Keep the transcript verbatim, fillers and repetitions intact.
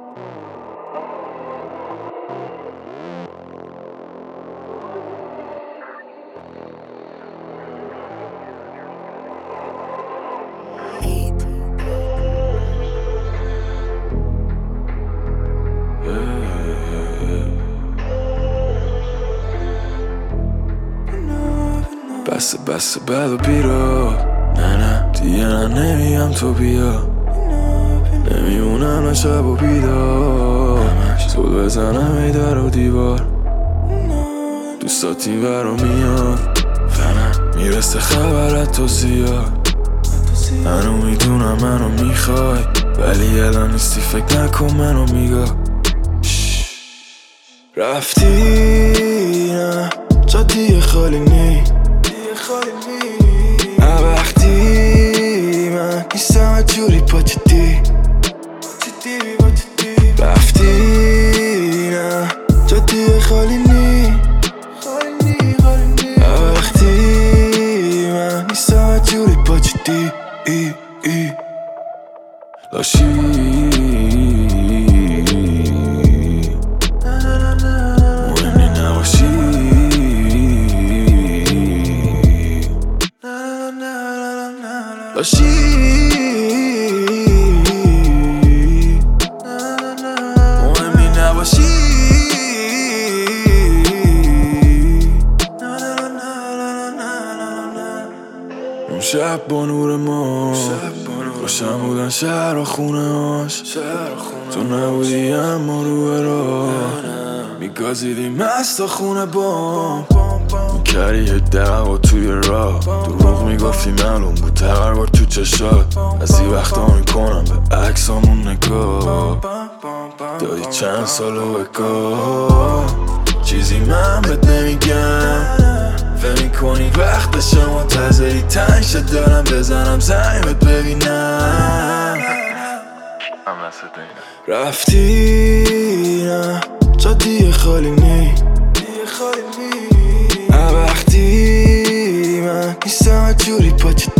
بسه بسه بد و بیرا، نه نه دیگه نه نمیم تو بیا، نمیمونم نه شب و بیدار، زود بزنم ای در و دیوار، دوستات این ورا میاد، میرسه خبرت تو زیاد، منو میدونم منو میخوای، ولی الان نیستی فکر نکن منو میگاه. رفتی نه جا دیگه خالی نی، وقتی من نیستم جوری پا چیدی، رفتی نه جا دیگه خالی نی، وقتی من نیستم جوری پا چیدی ای ای لاشی مهمی نباشی، لاشی مهمی نباشی. اون شب با نور ما روشن بودن شهر و خونه هاش، تو نبودی اما رو راه میگازیدی مست خونه بام، میکردی یه دعوا توی راه، دروغ میگفتی معلوم بود تقربار تو چشات، از این وقتا میکنم به عکسامون نگاه، دادی چند سالو بگاه چیزی من بهت نمیگم، فهم میکنی وقتشه منتظری تنگ شد دارم بزنم زنگت ببینم. رفتی نه جا دیگه خالی نی، وقتی من نیستم جوری پا چیدی